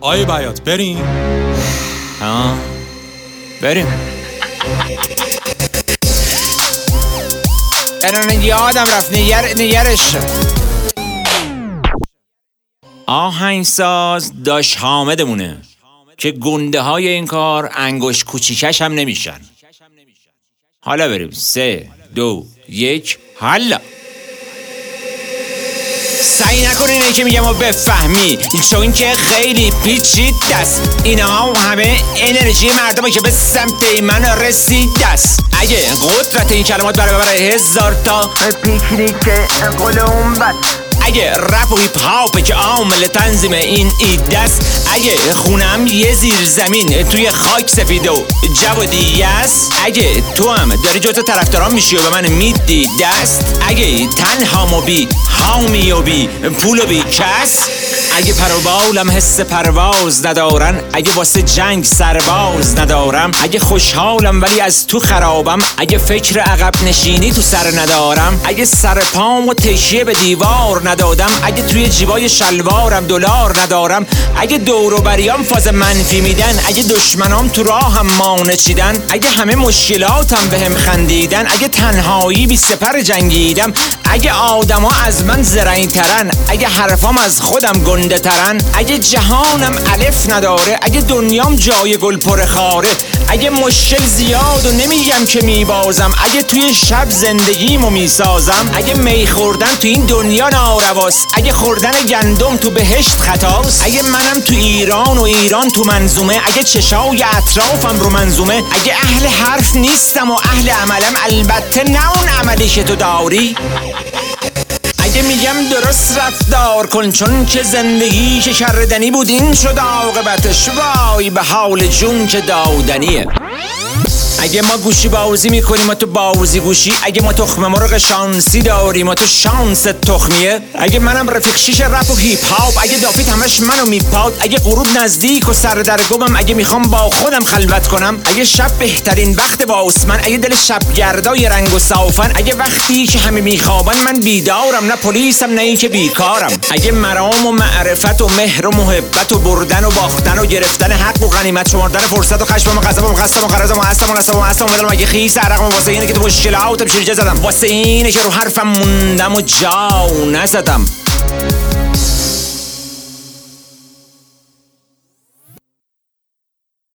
آی بیات بریم؟ بریم. الان یادم رفت نگرش. آهنگساز داش حامدمونه که گنده های این کار انگشت کوچیکش هم نمیشن. حالا بریم 3 2 1 حالا. سعی نکنین این که میگم و بفهمی، چون که خیلی پیچیده است. اینا همه انرژی مردمه که به سمت من رسیده است. اگه قدرت این کلمات برابر 1000 تا پیچیدی که قلوم بد، اگه رپ و هیپ هاپ که عامل تنظیم این ایده است، اگه خونم یه زیر زمین توی خاک سفید و جو دیگه است، اگه تو هم داری جزو طرفداران میشی و به من میدی دست، اگه تنها و بی حامی و بی پول و بی کس، اگه پر و بالم حس پرواز ندارن، اگه واسه جنگ سرباز ندارم، اگه خوشحالم ولی از تو خرابم، اگه فکر عقب نشینی تو سر ندارم، اگه سر پام و تکیه به دیوار ندادم، اگه توی جیبای شلوارم دلار ندارم، اگه دور و بریام فاز منفی میدن، اگه دشمنام تو راهم مانع چیدن، اگه همه مشکلاتم بهم خندیدن، اگه تنهایی بی سپر جنگیدم، اگه آدما از من زرعی ترن، اگه حرفام از خودم گنده ترن، اگه جهانم الف نداره، اگه دنیام جای گل پر خاره، اگه مشکل زیاد و نمیگم که میبازم، اگه توی شب زندگیمو میسازم، اگه می خوردن تو این دنیا نارواست، اگه خوردن گندم تو بهشت خطاست، اگه منم تو ایران و ایران تو منظومه، اگه چشای اطرافم رو منظومه، اگه اهل حرف نیستم و اهل عملم، البته نه اون عملی که تو داری، اگه میگم درست رفتار کن چون که زندگی که کردنی بود این شد عاقبتش، وای به حال جون که دادنیه. اگه ما گوشی بازی میکنیم و تو بازی گوشی، اگه ما تخم مرغ شانسی داریم و تو شانس تخمیه، اگه منم رفیق شیش رپ و هیپ هاپ، اگه دافیت همش منو میپاد، اگه غروب نزدیک و سر در گمم، اگه میخوام با خودم خلوت کنم، اگه شب بهترین وقت واسه من، اگه دل شبگردای رنگ و صافن، اگه وقتی که همه میخوابن من بیدارم، نه پلیسم نه این که بیکارم، اگه مرام و معرفت و مهر و محبت و بردن و باختن و گرفتن حق و غنیمت، شمردن فرصت و خشم و غضب و قسم و قرض و هستم و مگه خیس عرقم، واسه اینه که تو مشکلاتم شیرجه زدم، واسه اینه که رو حرفم موندم و جا نزدم.